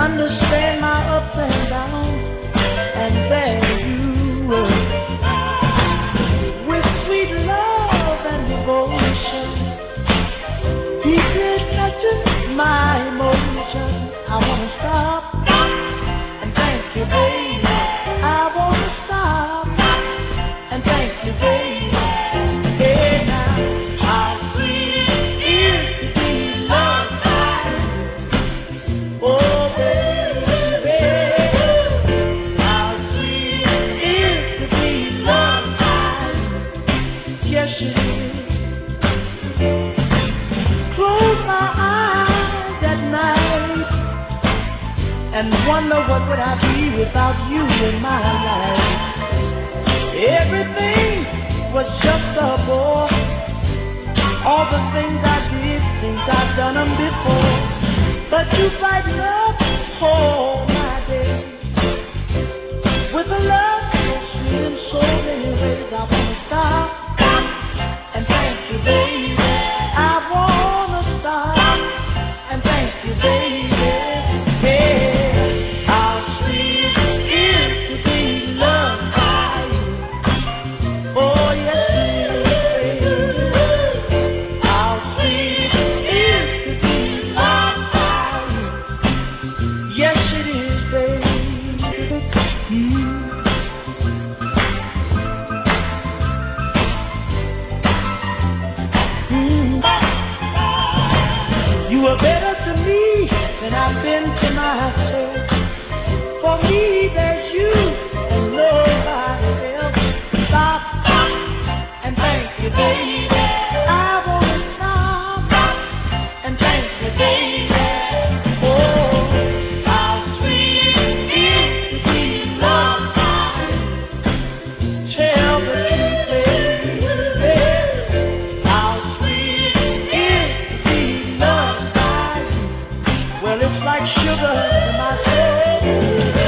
understand my ups and downs, and there you were, with sweet love and devotion, deeply touching my emotions. I wanna stop and thank you, baby. I wanna stop and thank you, baby. Hey now, how sweet it is to be loved by you. Oh baby, how sweet it is to be loved by you. Yes it is. Close my eyes at night and wonder what would I be without you in my life. Everything was just a bore. All the things I did, things I've done them before. But you brighten up all my days with a love so sweet in so many ways. I wanna stop and thank you, baby. I wanna stop and thank you, baby. Yeah, how sweet it is to be loved by you. Oh yes it is, baby. How sweet it is to be loved by you. Yes it is, baby. You were better to me than I've been to myself. For me, there's you and nobody else. Stop and thank you, baby. I wanna stop and thank you, baby. Oh, how sweet it is to be loved by you. Tell the truth, baby. How sweet it is to be loved by you. Well, it's like sugar to my soul.